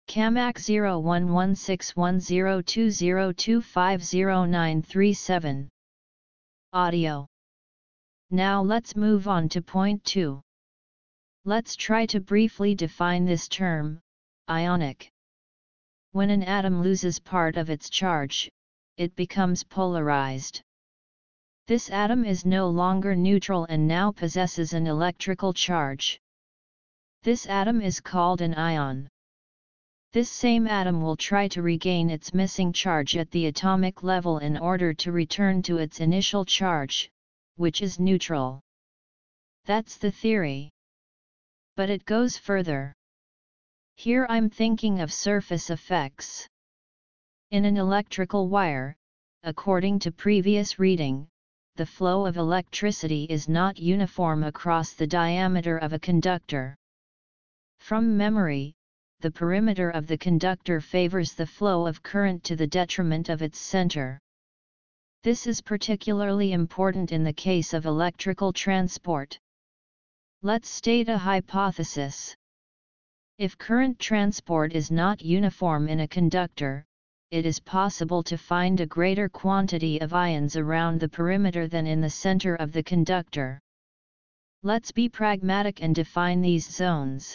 CAMAC 01161020250937. Audio. Now let's move on to point 2. Let's try to briefly define this term, ionic. When an atom loses part of its charge, it becomes polarized. This atom is no longer neutral and now possesses an electrical charge. This atom is called an ion. This same atom will try to regain its missing charge at the atomic level in order to return to its initial charge, which is neutral. That's the theory. But it goes further. Here I'm thinking of surface effects. In an electrical wire, according to previous reading, the flow of electricity is not uniform across the diameter of a conductor. From memory, the perimeter of the conductor favors the flow of current to the detriment of its center. This is particularly important in the case of electrical transport. Let's state a hypothesis. If current transport is not uniform in a conductor, it is possible to find a greater quantity of ions around the perimeter than in the center of the conductor. Let's be pragmatic and define these zones.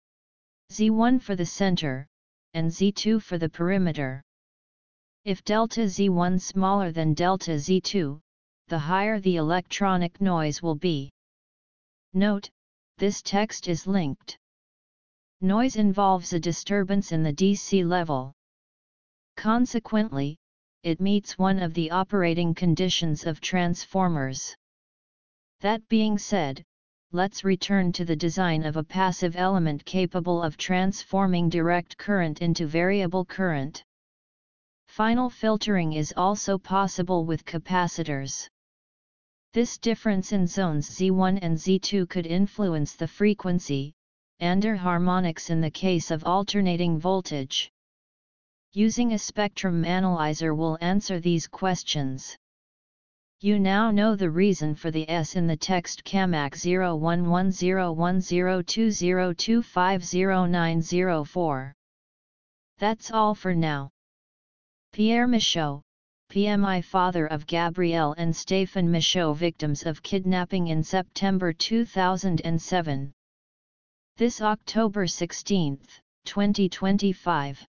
Z1 for the center, and Z2 for the perimeter. If delta Z1 smaller than delta Z2, the higher the electronic noise will be. Note, this text is linked. Noise involves a disturbance in the DC level. Consequently, it meets one of the operating conditions of transformers. That being said, let's return to the design of a passive element capable of transforming direct current into variable current. Final filtering is also possible with capacitors. This difference in zones Z1 and Z2 could influence the frequency, and harmonics in the case of alternating voltage. Using a spectrum analyzer will answer these questions. You now know the reason for the S in the text CAMAC 01101020250904. That's all for now. Pierre Michaud, PMI, father of Gabrielle and Stéphane Michaud, victims of kidnapping in September 2007. This October 16, 2025.